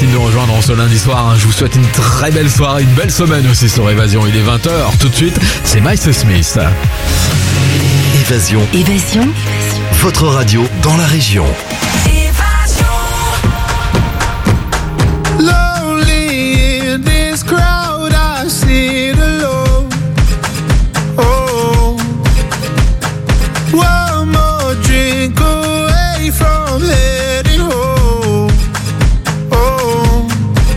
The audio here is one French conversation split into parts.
merci de nous rejoindre ce lundi soir. Je vous souhaite une très belle soirée, une belle semaine aussi sur Évasion. Il est 20h. Tout de suite, c'est Miles Smith. Évasion. Évasion. Votre radio dans la région. Lonely in this crowd, I sit alone. Oh, one more drink away from heading home. Oh,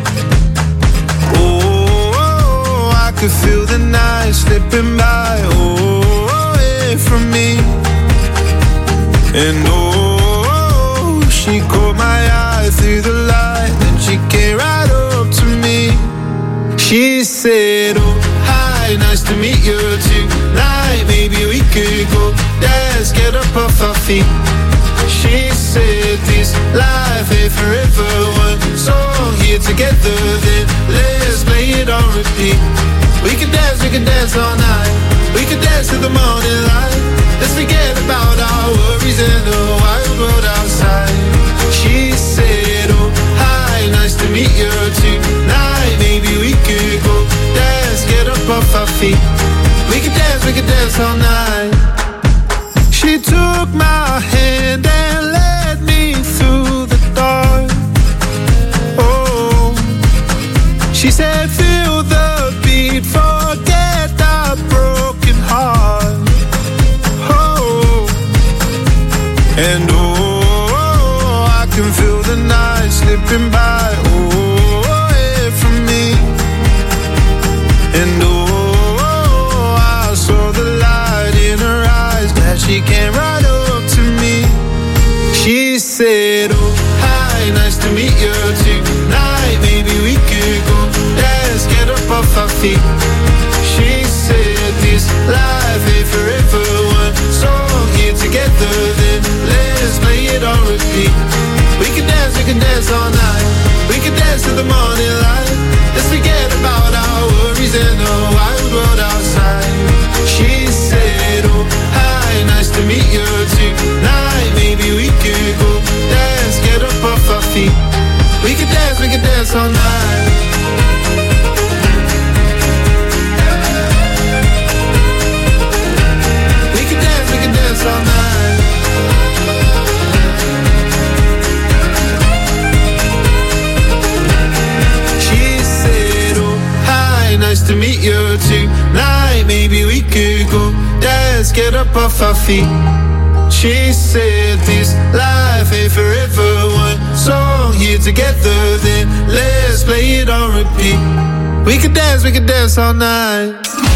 oh, I could feel the night slipping by. Oh, away from me. And oh, she caught my eye through the light, and she came right up to me. She said, oh, hi, nice to meet you tonight. Maybe we could go dance, get up off our feet. She said, this life ain't forever. One song here together, then let's play it on repeat. We can dance all night. We can dance till the morning light. Let's forget about our worries in the wild world outside. She said, oh, hi, nice to meet you tonight. Maybe we could go dance, get up off our feet. We can dance all night. She took my hand and led me through the dark. Oh, she said, feel the beat, forget the broken heart. And oh, I can feel the night slipping by, oh, away from me. And oh, I saw the light in her eyes, glad she came right up to me. She said, oh, hi, nice to meet you tonight. Maybe we could go dance, get up off our feet. She said, this life ain't forever. One song here together, then let's play it on repeat. We can dance all night. We can dance till the morning light. Let's forget about our worries and the wild world outside. She said, oh, hi, nice to meet you tonight. Maybe we could go dance, get up off our feet. We can dance all night. All night. She said, oh, hi, nice to meet you tonight. Maybe we could go dance, get up off our feet. She said, this life ain't forever. One song here together, then let's play it on repeat. We could dance all night.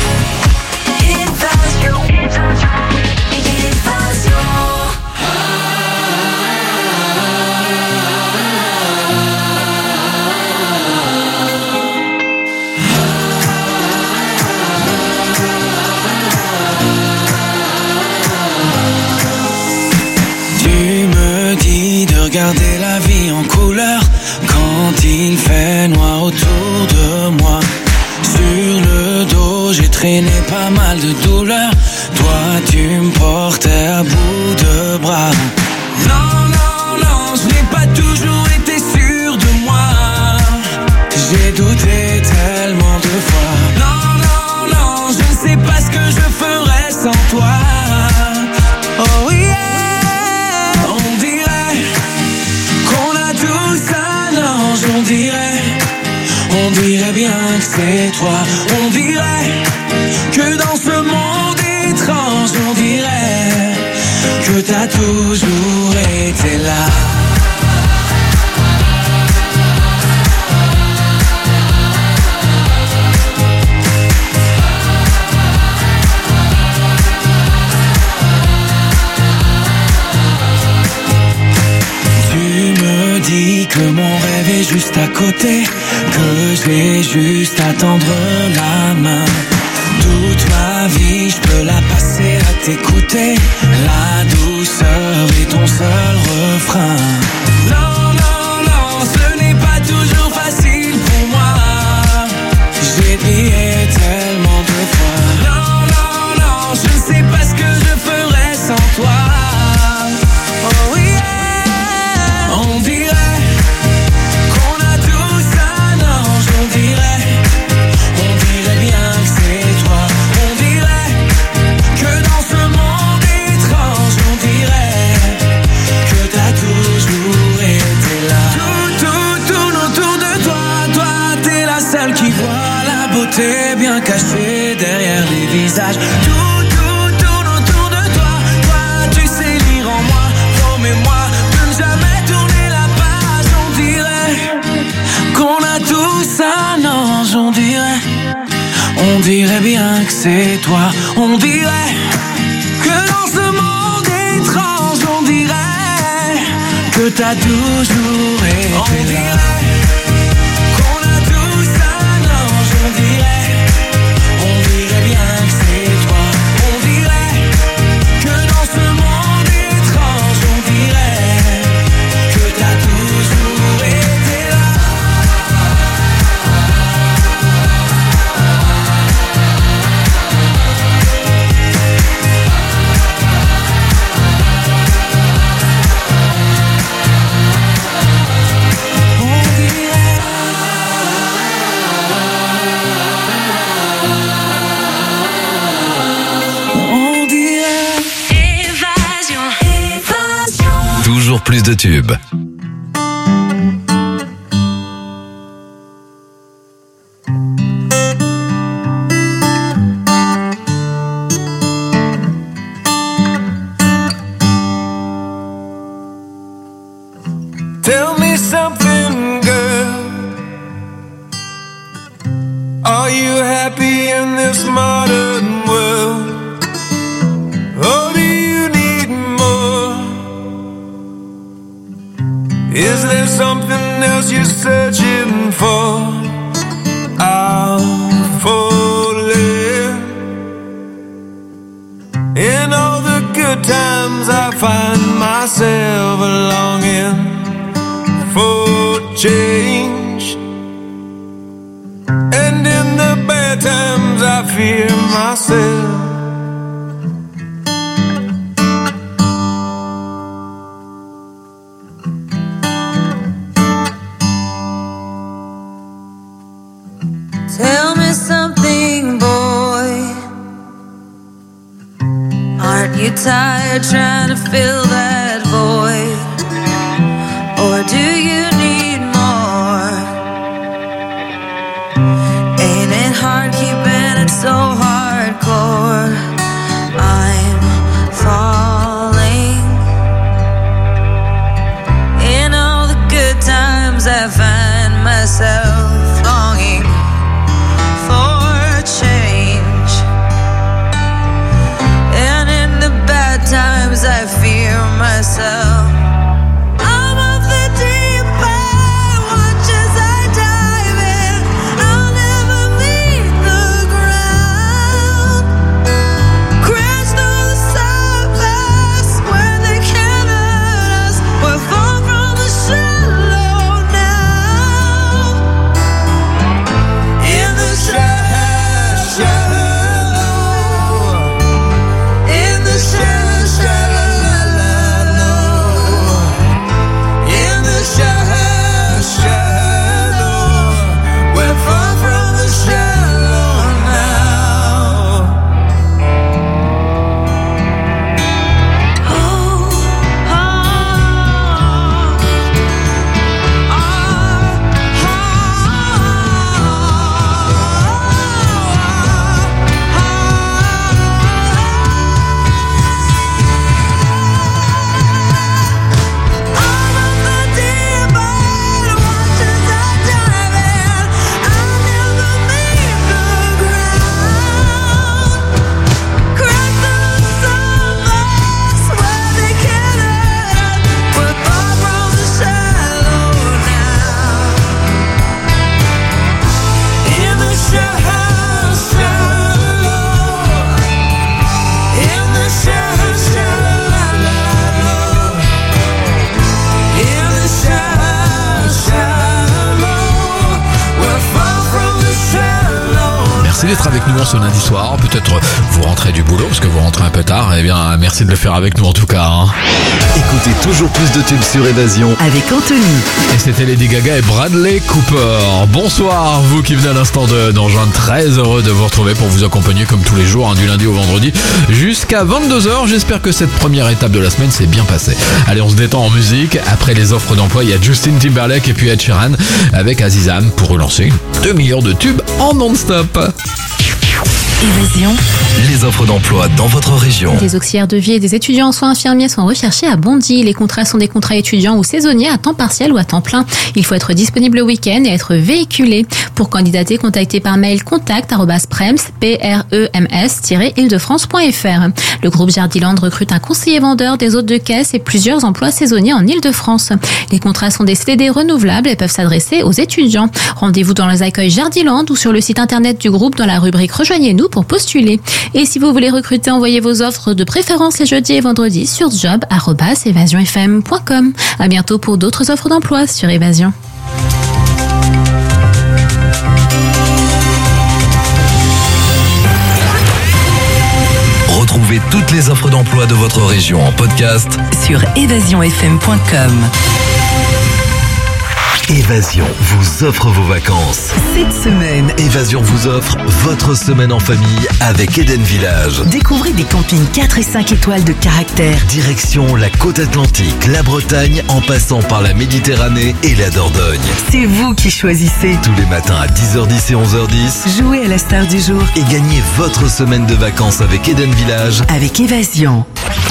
Regarder la vie en couleur quand il fait noir autour de moi. Sur le dos, j'ai traîné pas mal de douleurs. Toi, tu me portais à bout de bras. Non, non, non, je n'ai pas toujours été sûr de moi. J'ai douté tellement de fois. Non, non, non, je ne sais pas ce que je ferais sans toi. Oh yeah. On dirait bien que c'est toi. On dirait que dans ce monde étrange, on dirait que t'as toujours été là. Que mon rêve est juste à côté, que j'ai juste à tendre la main. Toute ma vie, je peux la passer à t'écouter. La douceur est ton seul refrain. Non, non, non, ce n'est pas toujours facile pour moi. J'ai prié tellement de fois. Non, non, non, je ne sais pas ce que je ferais sans toi. Oh yeah, on dirait qu'on a tout t'es bien caché derrière les visages. Tout tourne autour de toi. Toi, tu sais lire en moi. Promets-moi de ne jamais tourner la page. On dirait qu'on a tous un ange. On dirait bien que c'est toi. On dirait que dans ce monde étrange, on dirait que t'as toujours été là. On dirait qu'on a tous un ange. On dirait bien que c'est toi. On dirait que dans ce monde étrange, on dirait que t'as toujours été là. Toujours plus de tubes. Tell me something, girl. Are you happy in this modern world? Or do you need more? Is there something else you're searching for? I'm falling. In all the good times I find myself longing for change, and in the bad times I fear myself. Tell me something, boy. Aren't you tired trying to fill that void? Or do you need more? Ain't it hard keeping it so hardcore? I'm falling. In all the good times I find myself longing for change, and in the bad times I fear myself. Merci d'être avec nous ce lundi soir. Peut-être vous rentrez du boulot parce que vous rentrez un peu tard. Eh bien, merci de le faire avec nous en tout cas. Écoutez toujours plus de tubes sur Évasion avec Anthony. Et c'était Lady Gaga et Bradley Cooper. Bonsoir, vous qui venez à l'instant de nous rejoindre. Très heureux de vous retrouver pour vous accompagner comme tous les jours, du lundi au vendredi, jusqu'à 22h. J'espère que cette première étape de la semaine s'est bien passée. Allez, on se détend en musique. Après les offres d'emploi, il y a Justin Timberlake et puis Ed Sheeran avec Azizam pour relancer 2 millions de tubes en non-stop. Évasion. Les offres d'emploi dans votre région. Des auxiliaires de vie et des étudiants en soins infirmiers sont recherchés à Bondy. Les contrats sont des contrats étudiants ou saisonniers à temps partiel ou à temps plein. Il faut être disponible le week-end et être véhiculé. Pour candidater, contactez par mail contact@prems-île-de-france.fr. Le groupe Jardiland recrute un conseiller vendeur, des hôtes de caisse et plusieurs emplois saisonniers en Île-de-France. Les contrats sont des CDD renouvelables et peuvent s'adresser aux étudiants. Rendez-vous dans les accueils Jardiland ou sur le site internet du groupe dans la rubrique Rejoignez-nous pour postuler. Et si vous voulez recruter, envoyez vos offres de préférence les jeudis et vendredis sur job@evasionfm.com. À bientôt pour d'autres offres d'emploi sur Évasion. Retrouvez toutes les offres d'emploi de votre région en podcast Sur evasionfm.com. Évasion vous offre vos vacances. Cette semaine, Évasion vous offre votre semaine en famille avec Eden Village. découvrez des campings 4 et 5 étoiles de caractère. Direction la côte atlantique, la Bretagne, en passant par la Méditerranée et la Dordogne. C'est vous qui choisissez. Tous les matins à 10h10 et 11h10. Jouez à la star du jour Et gagnez votre semaine de vacances avec Eden Village. avec Évasion.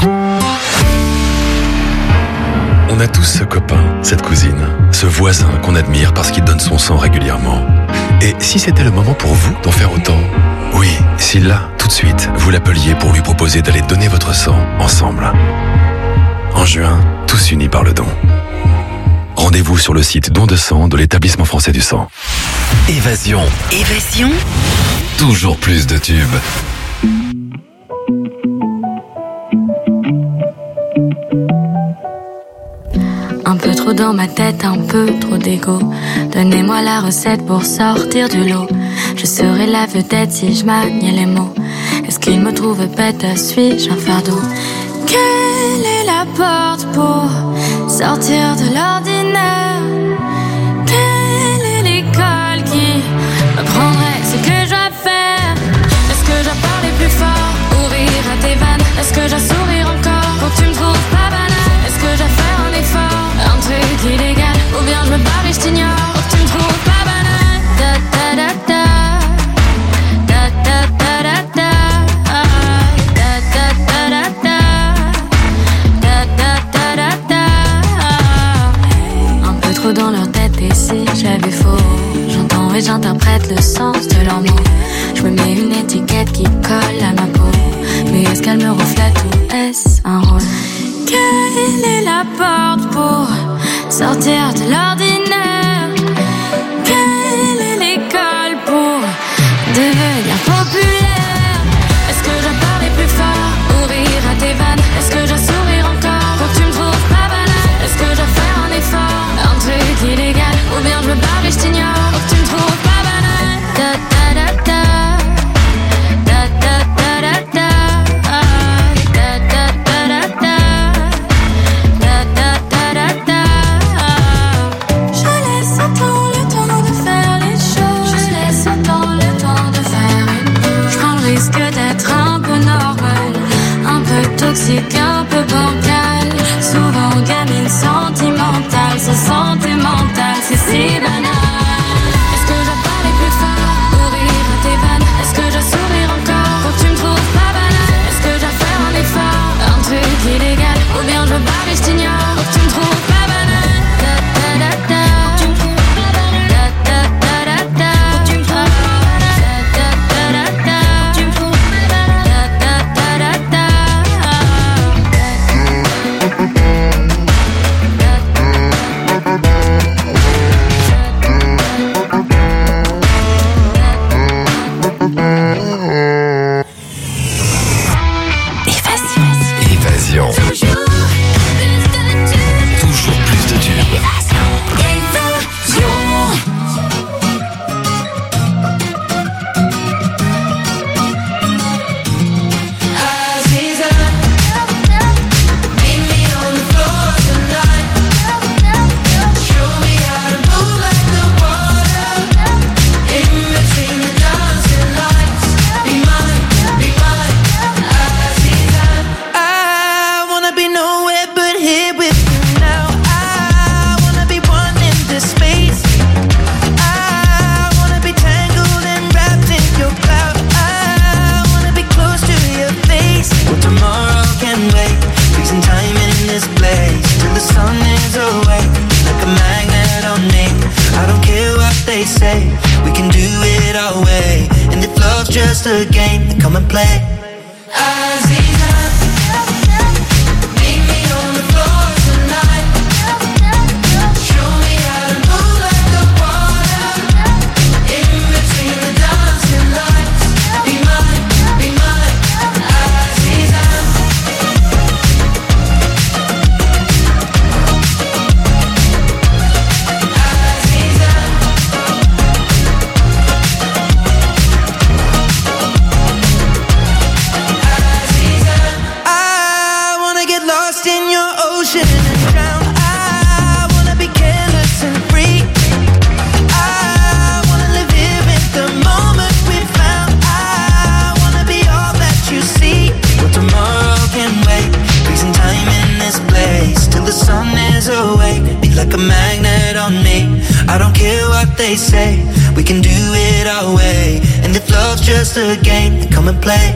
On a tous ce copain, cette cousine, ce voisin qu'on admire parce qu'il donne son sang régulièrement. Et si c'était le moment pour vous d'en faire autant? Oui, si là, tout de suite, vous l'appeliez pour lui proposer d'aller donner votre sang ensemble. En juin, tous unis par le don. Rendez-vous sur le site don de sang de l'Établissement français du sang. Évasion, Évasion. toujours plus de tubes. Un peu trop dans ma tête, un peu trop d'ego. Donnez-moi la recette pour sortir du lot. Je serai la vedette si je maniais les mots. Est-ce qu'il me trouve bête, suis-je un fardeau? Quelle est la porte pour sortir de l'ordinaire? Quelle est l'école qui m'apprendrait ce que je dois faire? Est-ce que je dois parler plus fort ou rire à tes vannes? Est-ce que je dois sourire encore pour que tu me trouves pas banal? Est-ce que je dois faire un effort, un truc illégal? Ou bien je me barre et je t'ignore pour que tu me trouves pas banal? Da da da da. Da da da da da. Da da da da da. Da da da da da. Un peu trop dans leur tête et si j'avais faux, j'entends et j'interprète le sens de leurs mots. Je me mets une étiquette qui colle à ma peau. Mais est-ce qu'elle me reflète ou est-ce un rôle? Quelle est la porte pour sortir de l'ordinaire? Quelle est l'école pour devenir populaire? Est-ce que je dois parler plus fort ou rire à tes vannes? Est-ce que je dois sourire encore pour que tu me trouves pas banal? Est-ce que je dois faire un effort, un truc illégal? Ou bien je me barre et je t'ignore pour que tu me trouves pas banal? Da da da da. Da da da da da. Da da da da da. Da da da da da. Je laisse autant le temps de faire les choses. Je laisse autant le temps de faire une pause. Je prends le risque d'être un peu normal, un peu toxique, un peu bancal. Souvent gamine sentimentale, se santé mentale, c'est si banal. Est-ce que je dois parler plus fort ou rire à tes vannes? Est-ce que je dois sourire encore pour que tu me trouves pas banal? Est-ce que je dois faire un effort, un truc illégal? Ou bien je me barre et je t'ignore pour que tu me trouves pas banal? Da da da da. Da da da da da. Da da da da da. Da da da da da. just a game, then come and play. They say we can do it our way, and if love's just a game, then come and play.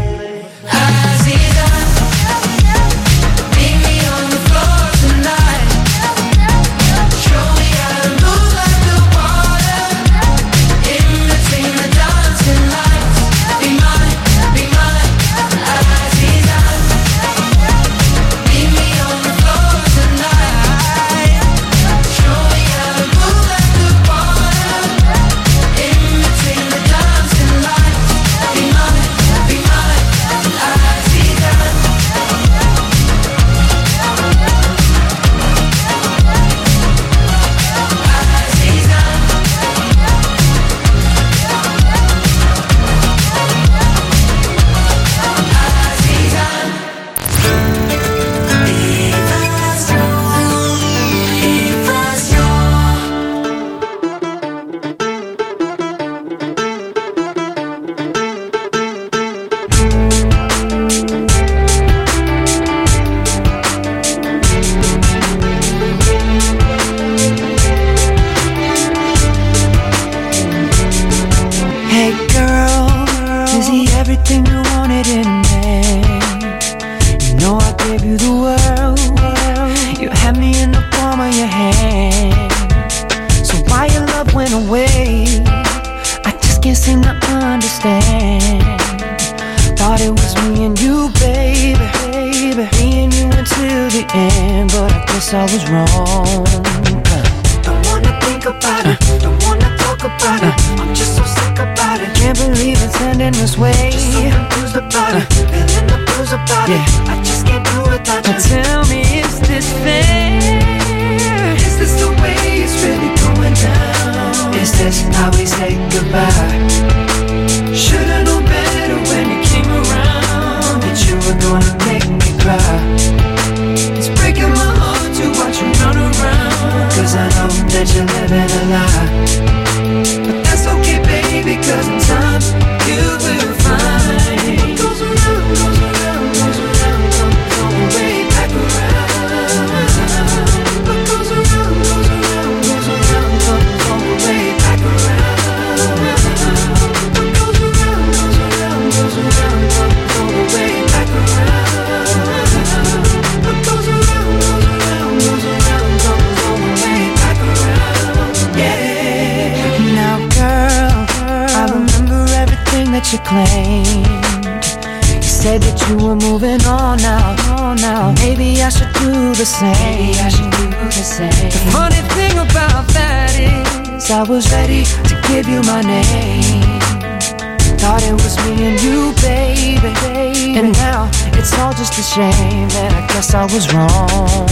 I was ready to give you my name. Thought it was me and you, baby. And now it's all just a shame that I guess I was wrong.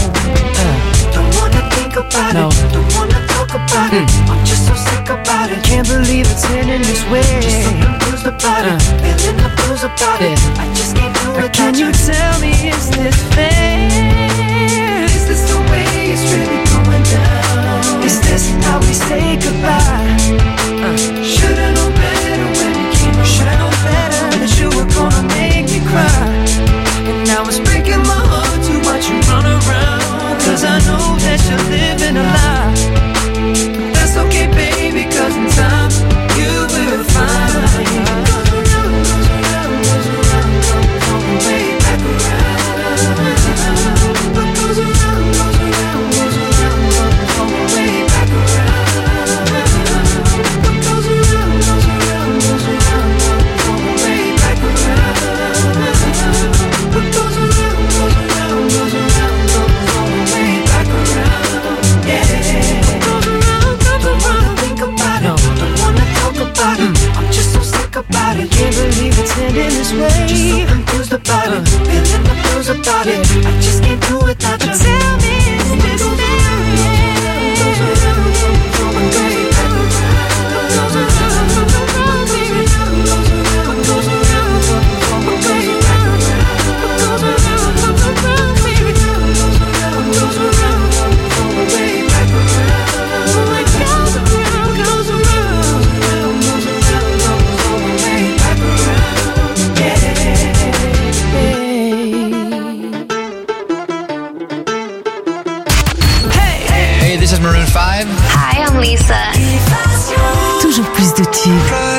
Don't wanna think about it, don't wanna talk about it. I'm just so sick about it. Can't believe it's ending this way. Just so confused about it, feeling the blues about it. I just can't do it. Can you tell me, is this fair? Is this the way it's really going down? Is this how we say goodbye? Should've known better when it came around. Should've known better that you were gonna make me cry. And now it's breaking my heart to watch you run around. Cause I know that you're living a lie. But that's okay, baby, cause in time you will find. Way without it. I just can't do without you. But tell me, is this This is Maroon 5. Hi, I'm Lisa. Toujours plus de tubes.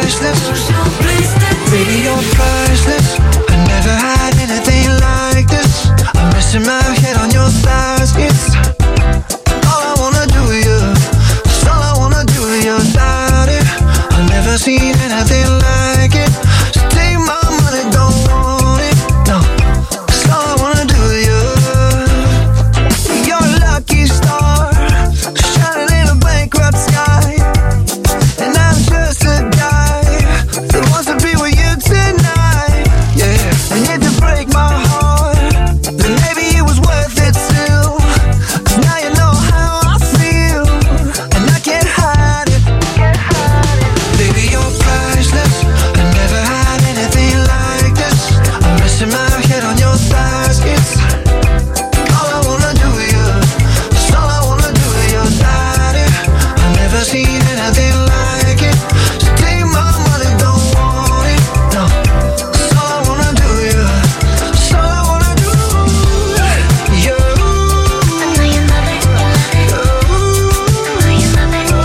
Baby, you're priceless. I never had anything like this. I'm resting my head on your thighs. It's all I wanna do with you. It's all I wanna do with your body. I've never seen anything like it. So take my money, don't want it. No, it's all I wanna do with you. You're a lucky star, shining in a bankrupt sky. And I'm just a guy that wants to be with you tonight. Yeah, and yet to break my heart, then maybe it was worth it still. 'Cause now you know how I feel, and I can't hide it. Baby, you're priceless. I never had anything like this. I'm resting my head on your thighs. It's all I wanna do with you. It's all I wanna do with your body. I've never seen anything like it. So take my money, don't want it. No, it's all I wanna do with you. It's all I wanna do. You. I know you love it, you love it. I know you love it, you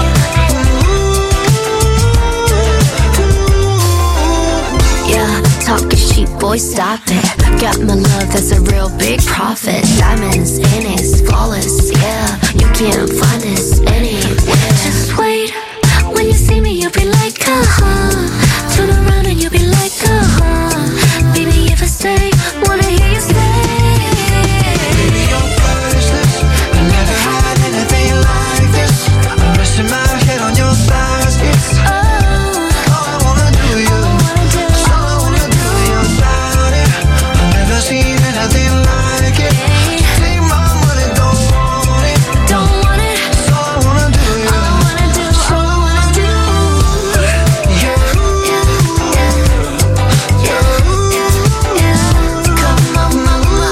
love it. Yeah, talking cheap, boy, stop it. Got my love, that's a real big profit. Diamonds in it, flawless, yeah. You can't find this anywhere. Just wait, when you see me, you'll be like, turn around and you'll be like, baby, if I stay, wanna hear you say. Baby, you're priceless. I never had anything like this. I'm resting my head on your thighs. It's all I wanna do with you. It's all I wanna do with your body. I've never seen anything like it. Take my money, don't want it. Don't want it. It's all I wanna do with you. All I wanna do, all I wanna do. Come on, mama.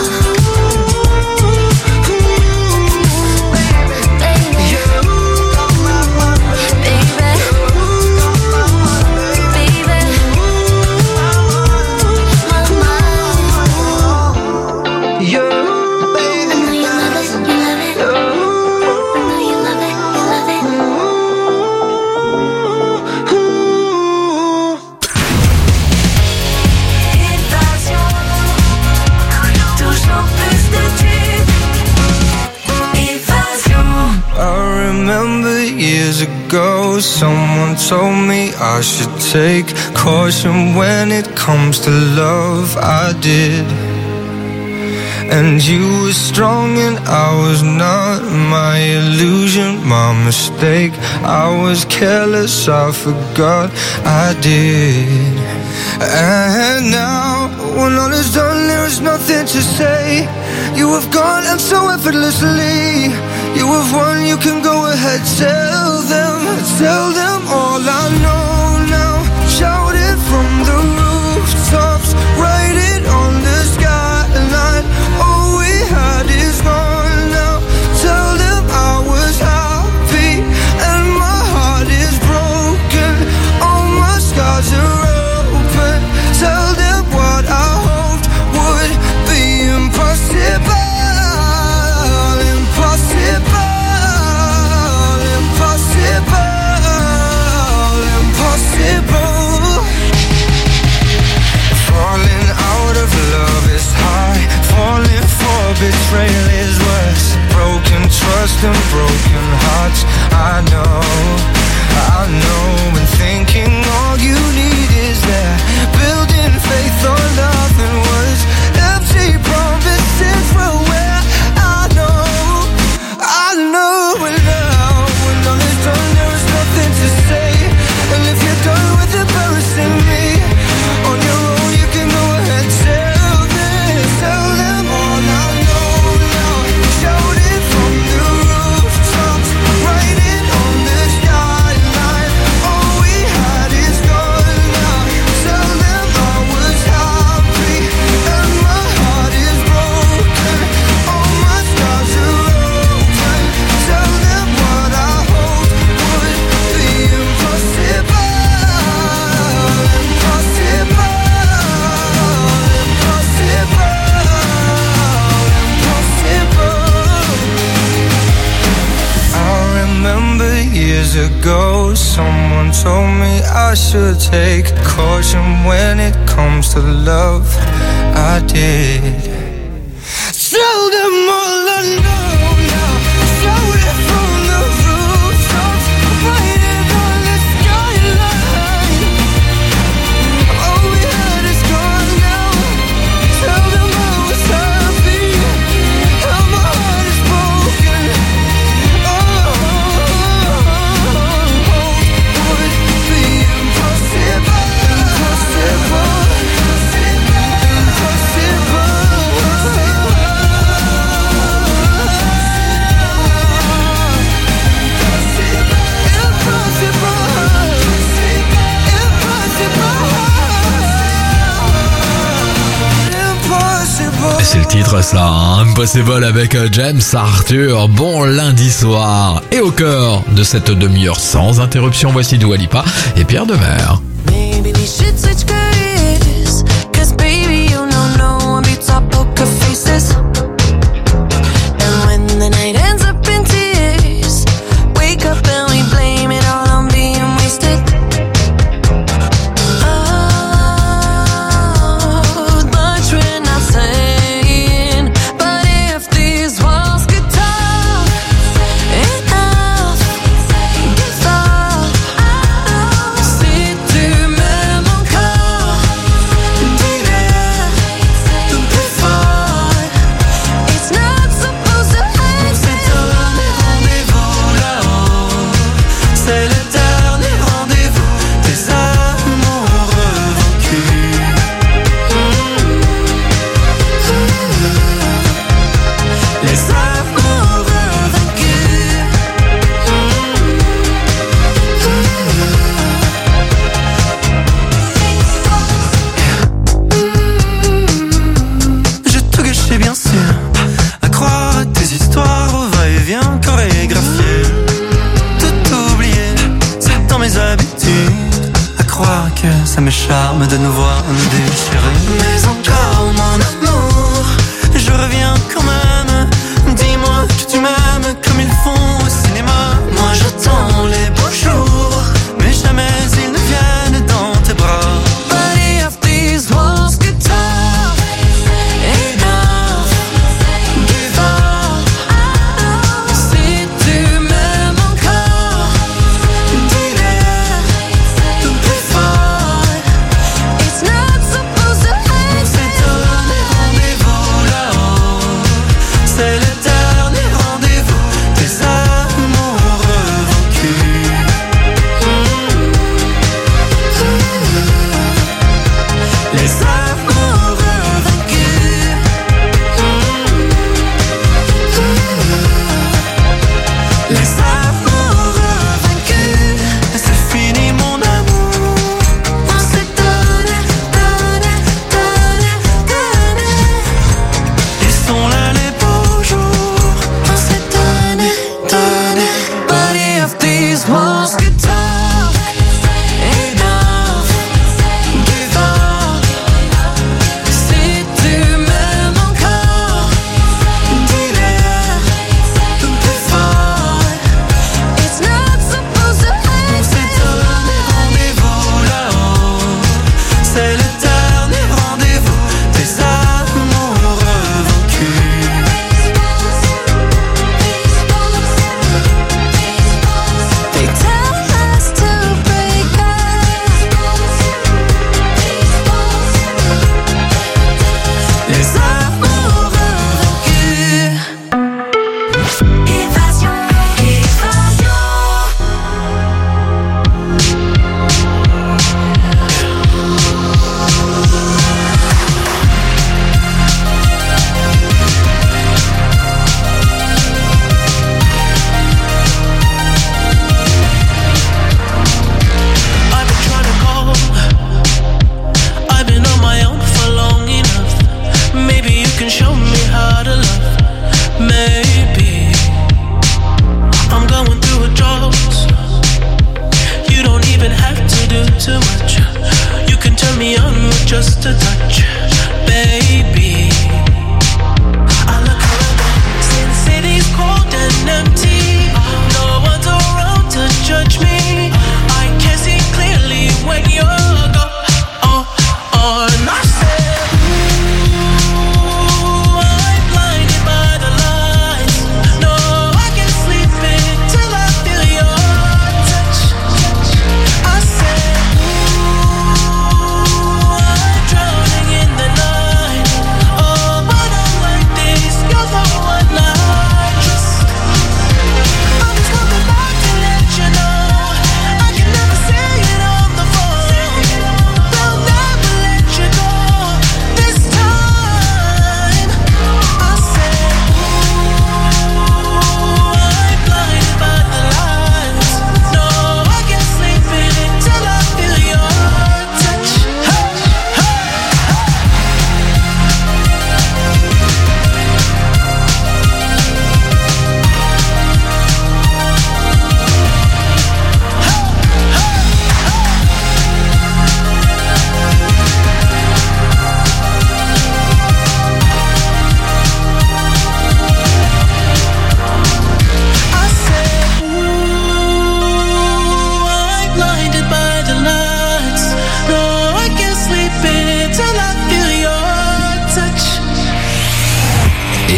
I remember years ago, someone told me I should take caution when it comes to love. I did. And you were strong and I was not. My illusion, my mistake. I was careless, I forgot I did. And now, when all is done, there is nothing to say. You have gone and so effortlessly. You have won, you can go ahead, tell them all I know now. Shout it from the rooftops, write it on the skyline. All we had is gone now. Tell them I was happy and my heart is broken. All my scars are open. Tell them what I hoped would be impossible. Impossible. ago, someone told me I should take caution when it comes to love. I did. Tell them all I know now. Shout it from the rooftops, write it on the skyline. All we had is gone now. Tell them I was happy, how my heart is broken. C'est le titre ça, hein, Impossible avec James Arthur. Bon lundi soir. Et au cœur de cette demi-heure sans interruption, voici Dua Lipa et Pierre Demers. Maybe we should switch careers, 'cause baby you know no one beats our poker faces. And when the night ends up in tears, wake up and we blame it all on being wasted. Oh, much we're not saying, but if these walls could talk, enough, give up. Si tu m'aimes encore, dis-le le plus fort. It's not supposed to end. C'est donné rendez-vous là-haut. C'est le dernier rendez-vous des amours vaincus. Les amours vaincus. J'ai tout gâché bien sûr, à croire à tes histoires au va-et-vient chorégraphié. Tout oublié, c'est dans mes habitudes, à croire que ça me charme de nous voir nous déchirer. Mais encore mon amour, je reviens quand même. Dis-moi que tu m'aimes comme ils font au cinéma. Moi j'attends les beaux jours, mais jamais ils ne viennent dans tes bras. But if these walls could talk, enough, give up. Si tu m'aimes encore, dis-le le plus fort. It's not supposed to end.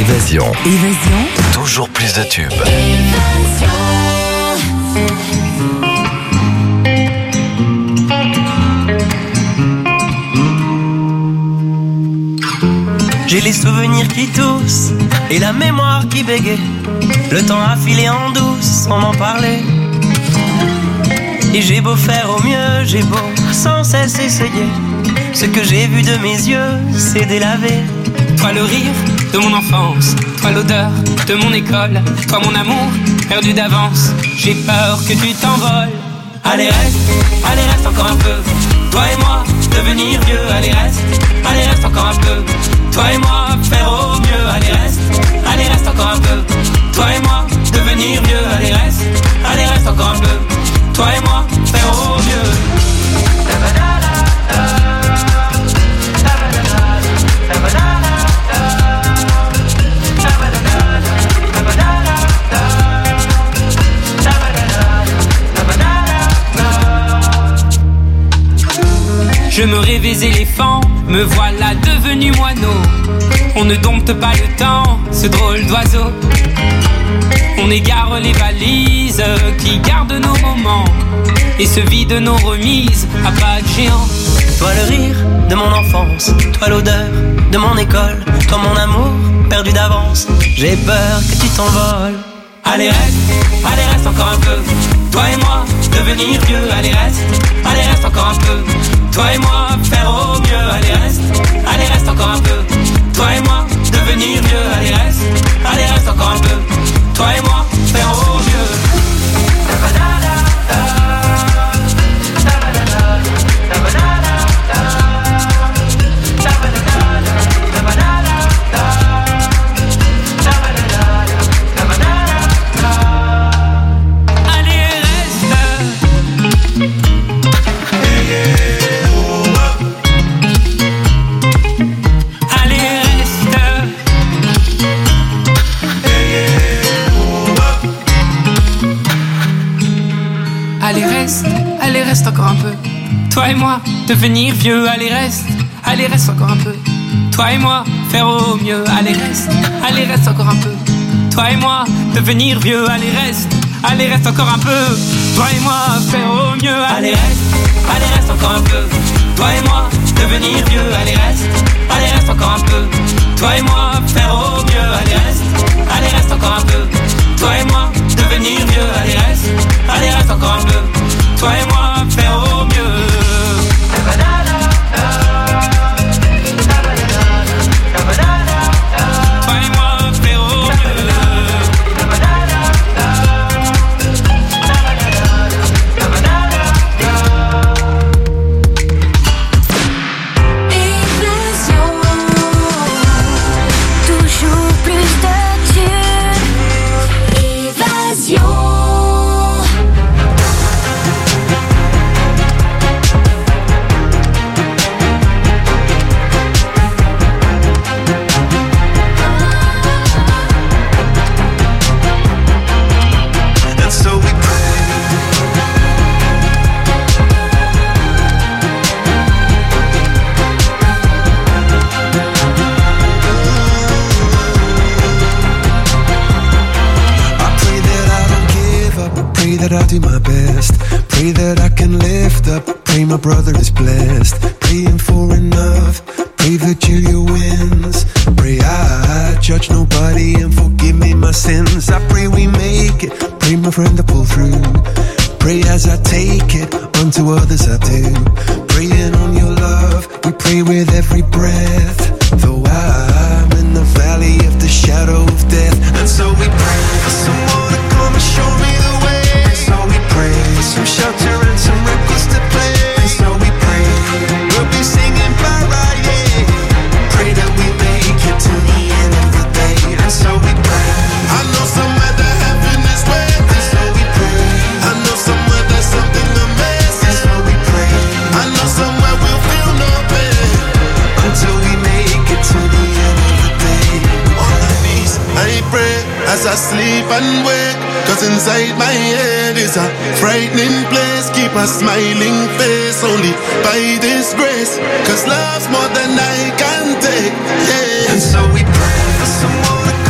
Évasion. Évasion. Toujours plus de tubes. J'ai les souvenirs qui toussent et la mémoire qui bégaye. Le temps a filé en douce sans m'en parler. Et j'ai beau faire au mieux, j'ai beau sans cesse essayer. Ce que j'ai vu de mes yeux, c'est délavé. Toi le rire de mon enfance, toi l'odeur de mon école, toi mon amour perdu d'avance. J'ai peur que tu t'envoles. Allez reste encore un peu. Toi et moi, devenir vieux. Allez reste encore un peu. Toi et moi, faire au mieux. Allez reste encore un peu. Toi et moi, devenir vieux. Allez reste encore un peu. Toi et moi, faire au mieux. Je me rêvais éléphant, me voilà devenu moineau. On ne dompte pas le temps, ce drôle d'oiseau. On égare les valises qui gardent nos moments et se vident nos remises à pas de géant. Toi le rire de mon enfance, toi l'odeur de mon école, toi mon amour perdu d'avance. J'ai peur que tu t'envoles. Allez reste encore un peu. Toi et moi, devenir vieux. Allez reste encore un peu. Toi et moi, faire au mieux. Allez reste encore un peu. Toi et moi, devenir vieux. Allez reste encore un peu. Toi et moi, faire au mieux. Allez reste encore un peu. Toi et moi, devenir vieux. Allez reste encore un peu. Toi et moi, faire au mieux. Allez reste encore un peu. Toi et moi, devenir vieux. Allez reste encore un peu. Toi et moi, faire au mieux. Allez reste encore un peu. Toi et moi, devenir vieux. Allez reste encore un peu. Toi et moi, faire au mieux. Allez reste encore un peu. Toi et moi, devenir vieux. Allez reste encore un peu. Toi et moi, faire au mieux. Toujours plus de tubes. Évasion. That I'll do my best. Pray that I can lift up. Pray my brother is blessed. Praying for enough. Pray that Julia wins. Pray I judge nobody and forgive me my sins. I pray we make it. Pray my friend to pull through. Pray as I take it. Unto others I do. Praying on your love. We pray with every breath. Though I'm in the valley of the shadow of death. And so we pray for someone to come and show me the way. So we pray for some shelter and some records to play. And so we pray we'll be singing para, yeah. Pray that we make it to the end of the day. And so we pray. I know somewhere that heaven is waiting. And so we pray. I know somewhere there's something amazing. And so we pray. I know somewhere we'll feel no pain until we make it to the end of the day. On my knees I pray as I sleep and wake. Cause inside my head is a frightening place. Keep a smiling face only by this grace. Cause love's more than I can take, yeah. And so we pray for someone to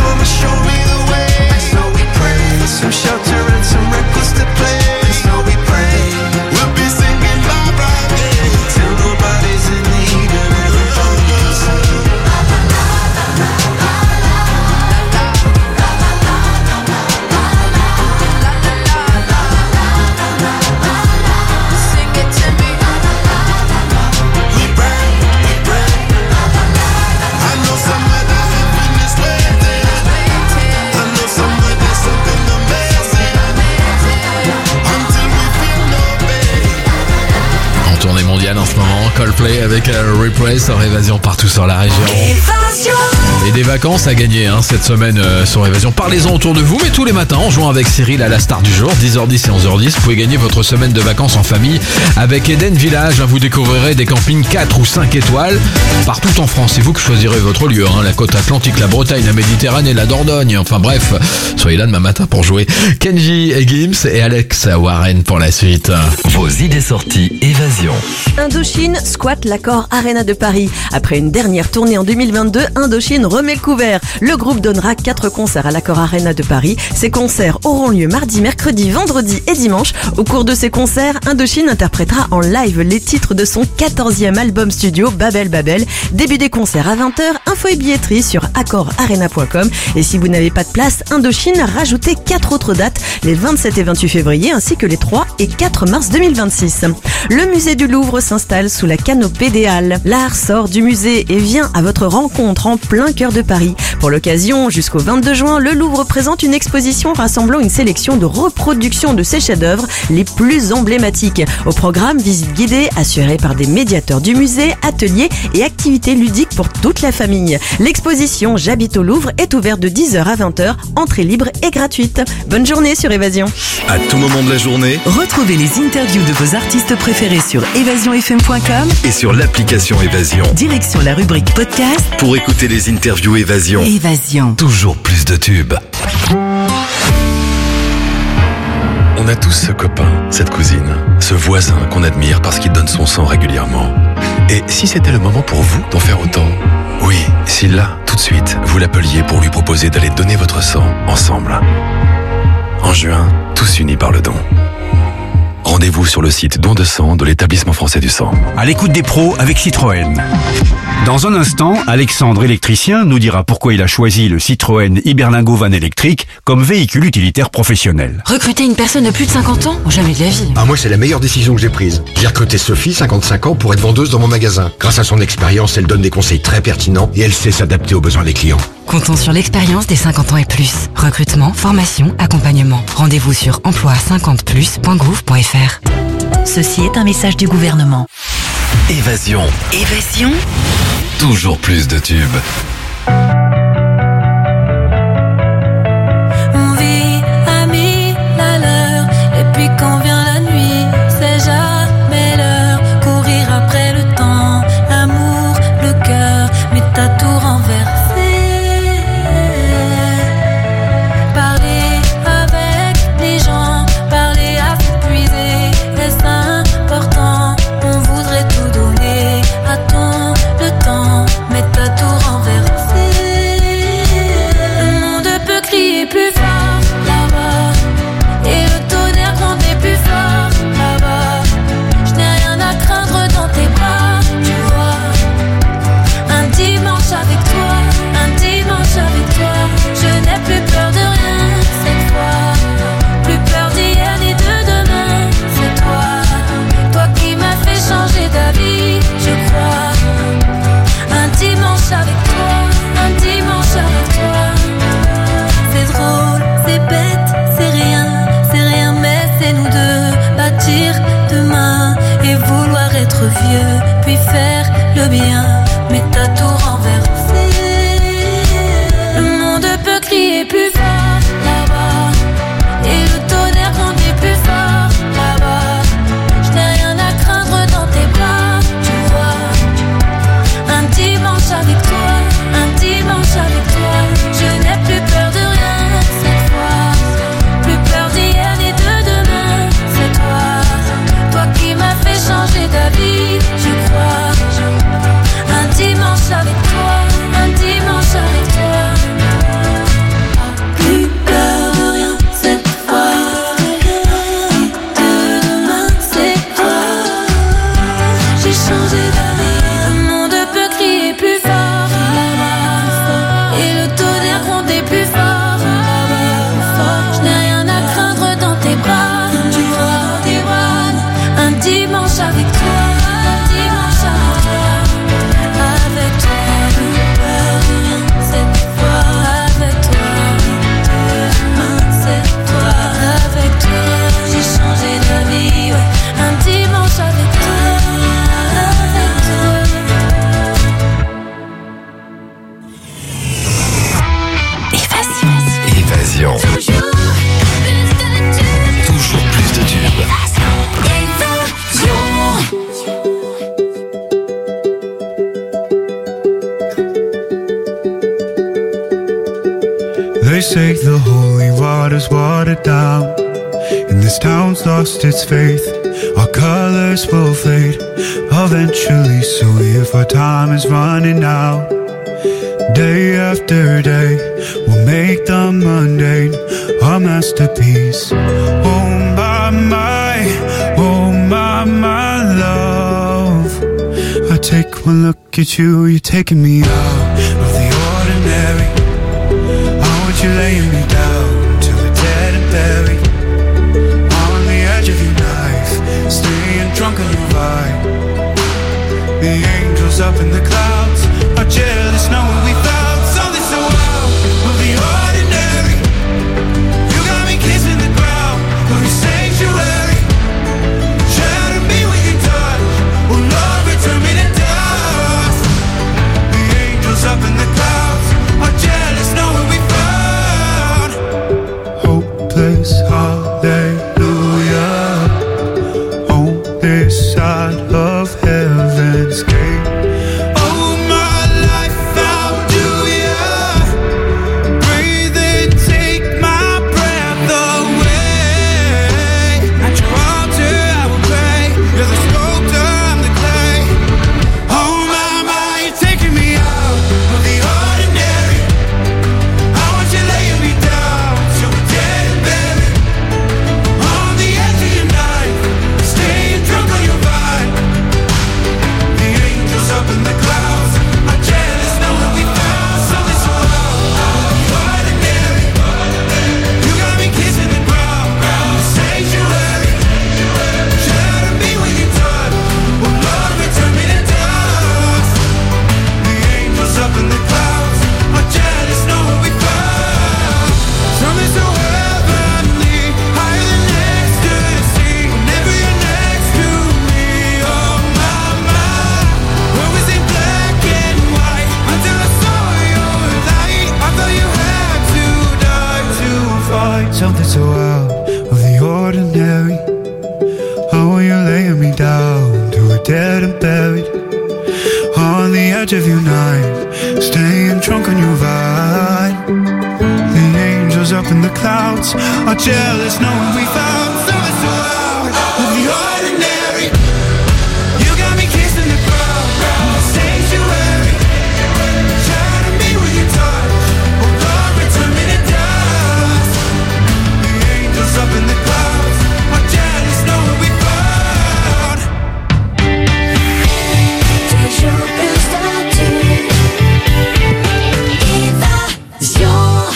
mondiale en ce moment. Coldplay avec Replay sur Évasion partout sur la région. Et des vacances à gagner cette semaine sur Évasion. Parlez-en autour de vous, mais tous les matins en jouant avec Cyril à la star du jour, 10h10 et 11h10, vous pouvez gagner votre semaine de vacances en famille avec Eden Village. Vous découvrirez des campings 4 ou 5 étoiles partout en France. C'est vous qui choisirez votre lieu, la côte atlantique, la Bretagne, la Méditerranée, la Dordogne. Enfin bref, soyez là demain matin pour jouer. Kenji et Gims et Alex Warren pour la suite. Vos idées sorties Évasion. Indochine squatte l'Accor Arena de Paris. Après une dernière tournée en 2022, Indochine remet le couvert. Le groupe donnera 4 concerts à l'Accor Arena de Paris. Ces concerts auront lieu mardi, mercredi, vendredi et dimanche. Au cours de ces concerts, Indochine interprétera en live les titres de son 14e album studio Babel Babel. Début des concerts à 20h, info et billetterie sur accorarena.com. Et si vous n'avez pas de place, Indochine a rajouté 4 autres dates, les 27 et 28 février ainsi que les 3 et 4 mars 2026. Le musée du Louvre s'installe sous la canopée des Halles. L'art sort du musée et vient à votre rencontre en plein cœur de Paris. Pour l'occasion, jusqu'au 22 juin, le Louvre présente une exposition rassemblant une sélection de reproductions de ses chefs-d'œuvre les plus emblématiques. Au programme, visite guidée assurée par des médiateurs du musée, ateliers et activités ludiques pour toute la famille. L'exposition J'habite au Louvre est ouverte de 10h à 20h, entrée libre et gratuite. Bonne journée sur Évasion. À tout moment de la journée, Retrouvez les interviews de vos artistes préférés sur évasionfm.com et sur l'application Évasion. Direction la rubrique podcast Pour écouter les interviews Évasion. Évasion. Toujours plus de tubes. On a tous ce copain, cette cousine, ce voisin qu'on admire parce qu'il donne son sang régulièrement. Et si c'était le moment pour vous d'en faire autant? Oui, si là, tout de suite, vous l'appeliez pour lui proposer d'aller donner votre sang ensemble. En juin, tous unis par le don. Rendez-vous sur le site Don de sang de l'Établissement français du sang. À l'écoute des pros avec Citroën. Dans un instant, Alexandre, électricien, nous dira pourquoi il a choisi le Citroën Iberlingo Van électrique comme véhicule utilitaire professionnel. Recruter une personne de plus de 50 ans? Jamais de la vie. Moi, c'est la meilleure décision que j'ai prise. J'ai recruté Sophie, 55 ans, pour être vendeuse dans mon magasin. Grâce à son expérience, elle donne des conseils très pertinents et elle sait s'adapter aux besoins des clients. Comptons sur l'expérience des 50 ans et plus. Recrutement, formation, accompagnement. Rendez-vous sur emploi50plus.gouv.fr. Ceci est un message du gouvernement. Évasion. Évasion. Toujours plus de tubes. On vit à 1000 à l'heure, et puis quand vient la nuit, c'est jamais l'heure. Courir après le temps, l'amour, le cœur, mais t'as tout renversé. Parler avec les gens, parler à s'épuiser, est-ce important? On voudrait tout donner à ton le temps, mais t'as tout renversé. Le monde peut crier plus fort là-bas, et le tonnerre gronder plus fort là-bas. Je n'ai rien à craindre dans tes bras, tu vois. Un dimanche avec toi, un dimanche avec toi. Je n'ai plus peur de rien cette fois, plus peur d'hier ni de demain. C'est toi, toi qui m'as fait changer d'avis, je crois. Un dimanche avec toi, un dimanche avec toi. C'est drôle, c'est bête, c'est rien, mais c'est nous deux. Bâtir demain et vouloir être vieux, puis faire le bien, mais t'as tout renversé. Le monde peut crier plus fort là-bas, et le tonnerre grandit plus fort là-bas. Je n'ai rien à craindre dans tes bras, tu vois. Un dimanche avec toi, un dimanche avec toi. Je n'ai plus peur de rien cette fois, plus peur d'hier ni de demain. C'est toi, toi qui m'as fait changer d'avis, je crois. They say the holy water's watered down, and this town's lost its faith. Our colors will fade eventually, so if our time is running out, day after day, we'll make the mundane our masterpiece. Oh my, oh my love. I take one look at you, you're taking me out of the ordinary. I want you laying me down till we're dead and buried, on the edge of your knife, staying drunk on your vibe. The angels up in the clouds are jealous knowing we found something so out of the ordinary. You got me kissing the ground of your sanctuary. Shatter me when you touch, oh Lord, return me to dust. The angels up in the clouds are jealous knowing we found hopeless hallelujah on this side of heaven's gate. Oh my life, how do ya breathe and take my breath away? At your altar I will pray. You're the sculptor, I'm the clay. Oh my, you're taking me out of the ordinary. I want you laying me down till we're dead and buried, on the edge of your knife, staying drunk on your vine. The angels up in the clouds are jealous knowing we found something so out of the ordinary. You got me kissing the ground, sanctuary. Shatter me when you touch, oh Lord, return me to dust. The angels up in the clouds are jealous knowing we found something so heavenly, higher than ecstasy. Whenever you're next to me, oh my, we're always in black and white until I saw your light. I thought you had to die to fight something so out of the ordinary. How are you laying me down till we're dead and buried, on the edge of your knife, staying drunk on your vine. The angels up in the clouds are jealous knowing we found something so out of the ordinary. You got me kissing the ground, sanctuary. Shatter me when you touch, oh Lord, return me to dust. The angels up in the clouds are jealous knowing we found. Toujours plus statue, évasion.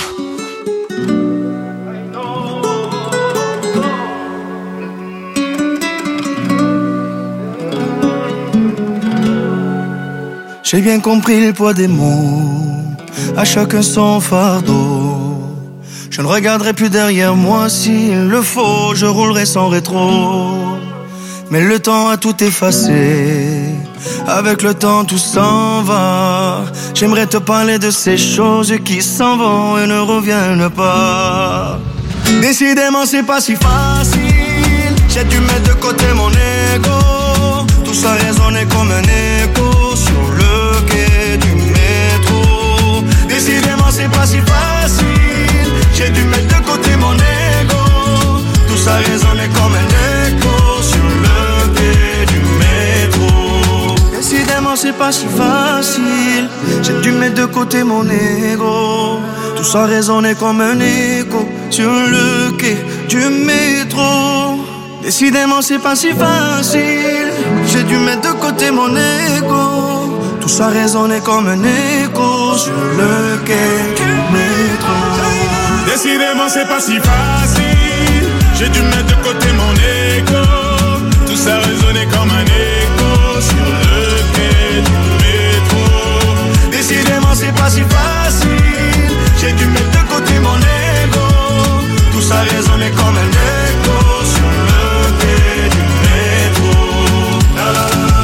J'ai bien compris le poids des mots, à chacun son fardeau. Je ne regarderai plus derrière moi s'il le faut, je roulerai sans rétro. Mais le temps a tout effacé, avec le temps tout s'en va. J'aimerais te parler de ces choses qui s'en vont et ne reviennent pas. Décidément c'est pas si facile, j'ai dû mettre de côté mon ego. Tout ça résonnait comme un écho sur le quai du métro. Décidément c'est pas si facile, j'ai dû mettre de côté mon ego. Tout ça résonnait comme un écho sur le quai du métro. Décidément c'est pas si facile, j'ai dû mettre de côté mon ego. Tout ça résonnait comme un écho sur le quai du métro. Décidément c'est pas si facile, j'ai dû mettre de côté mon ego. Tout ça résonnait comme un écho sur le quai du métro. Décidément c'est pas si facile, j'ai dû mettre de côté mon ego. Tout ça résonnait comme un écho sur le quai du métro. Décidément c'est pas si facile, j'ai dû mettre de côté mon ego. Tout ça résonnait comme un écho sur le quai du métro. La, la, la.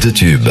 de tubes.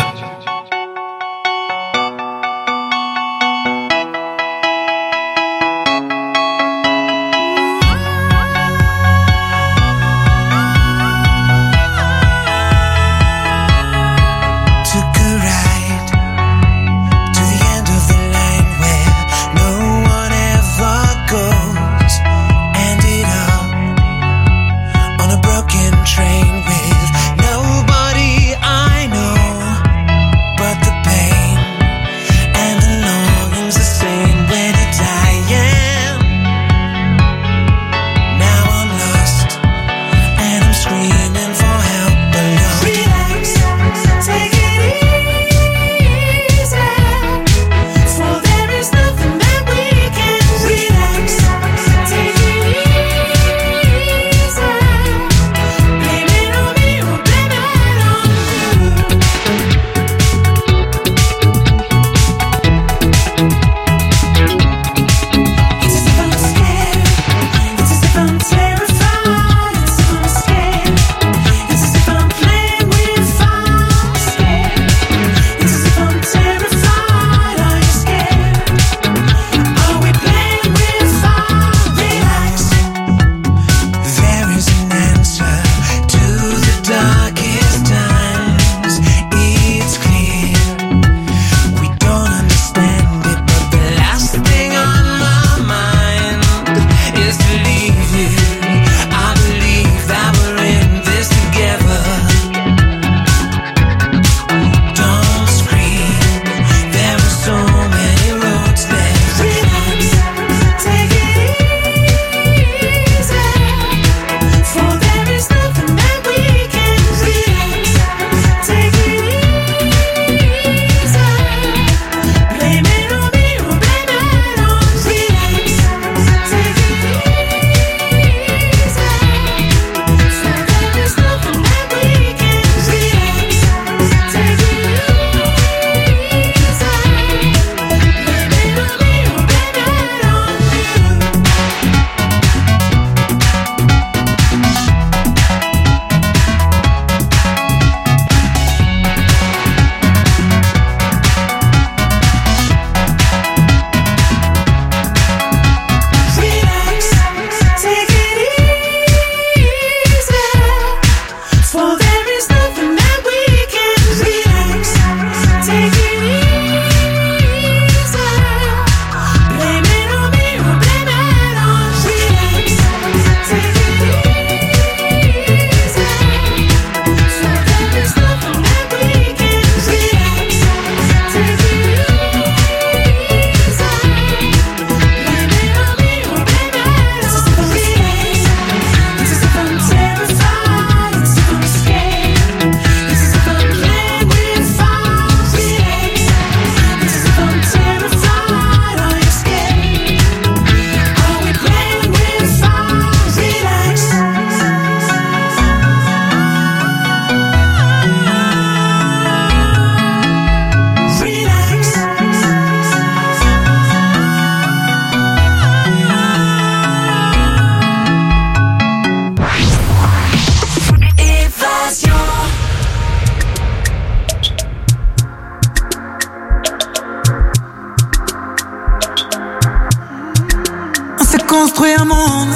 construit un monde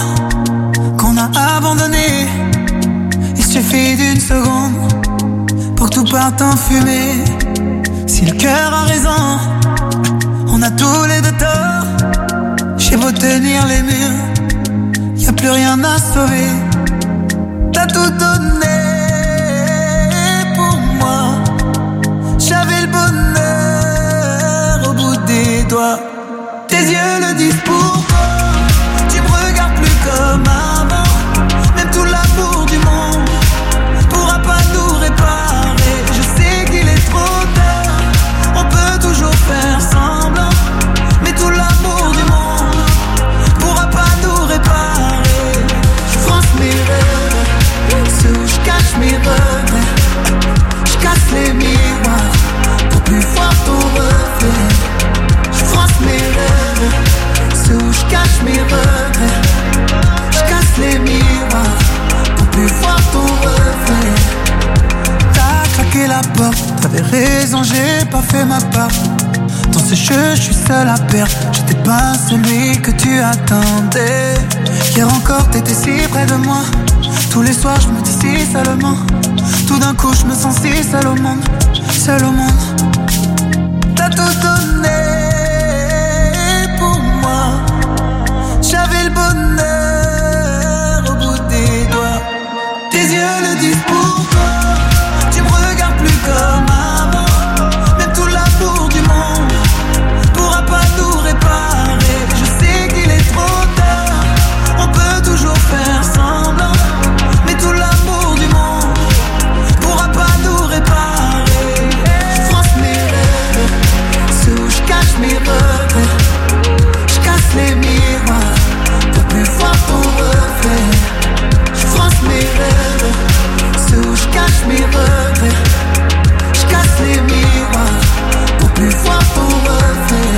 qu'on a abandonné. Il suffit d'une seconde pour que tout parte en fumée. Si le cœur a raison, on a tous les deux tort. J'ai beau tenir les murs, y a plus rien à sauver. T'as tout donné pour moi, j'avais le bonheur au bout des doigts. Tes yeux le disent pourquoi, tu me regardes plus comme avant. Même tout l'amour du monde pourra pas nous réparer. Je sais qu'il est trop tard, on peut toujours faire semblant. Mais tout l'amour du monde pourra pas nous réparer. Je France mes rêves, ceux où je cache mes regrets. Je casse les miroirs pour plus voir ton reflet. Je France mes rêves, ceux où je cache mes regrets. Je casse T'avais raison, j'ai pas fait ma part. Dans ce jeu, je suis seul à perdre. J'étais pas celui que tu attendais. Hier encore, t'étais si près de moi. Tous les soirs, je me dis si seulement. Tout d'un coup, je me sens si seul au monde. Seul au monde. T'as tout donné pour moi. J'avais le bonheur au bout des doigts. Tes yeux le disent pour toi. Tu me regardes plus comme avant. Même tout l'amour du monde pourra pas tout réparer. Je sais qu'il est trop tard. On peut toujours faire semblant. Mais tout l'amour du monde pourra pas tout réparer. Je fronce mes rêves, sous je cache mes regrets. Je casse les miroirs pour plus voir ton reflet. Je fronce mes rêves, sous je cache mes regrets. Je casse les miroirs pour plus voir ton reflet.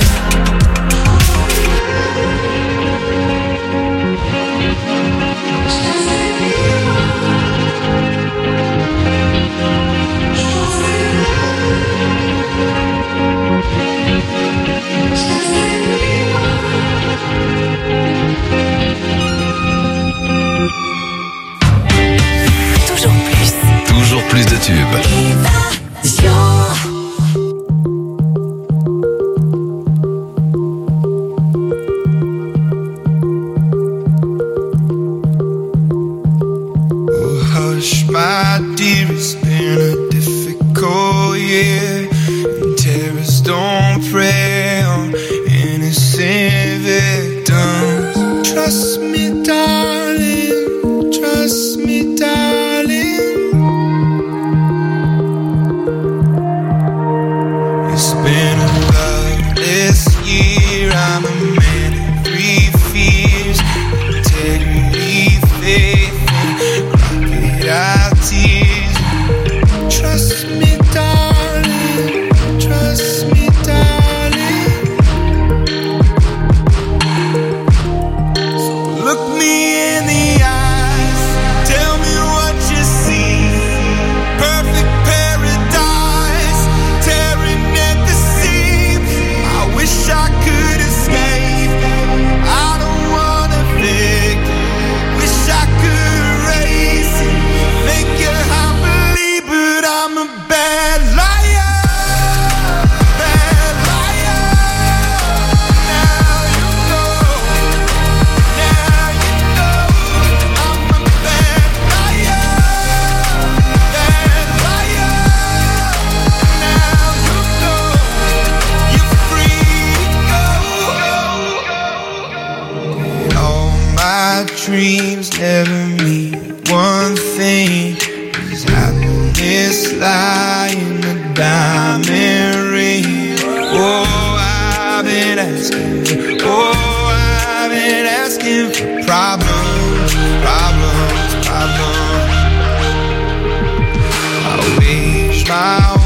Toujours plus de tubes. Oh, hush, my dear, it's been a difficult year. And terrorists don't prey on innocent victims. Trust me, darling. Trust me, darling. It's been a loveless year. I'm a man of three fears: integrity, faith, and crocodile tears. Trust me, darling. Trust me, darling. So look me in the eyes. Tell me what you see. Perfect paradise, tearing at the seams. I wish I could escape. I don't wanna fake. Wish I could erase it. Make your heart believe, but I'm a bad liar. Bad liar. Now you know. Now you know. I'm a bad liar. Bad liar. Now you know. You're free to go. All my dreams never mean one thing. Is happiness lie in a diamond ring? Oh, I've been asking. Oh, I've been asking for problems, problems, problems. I wage my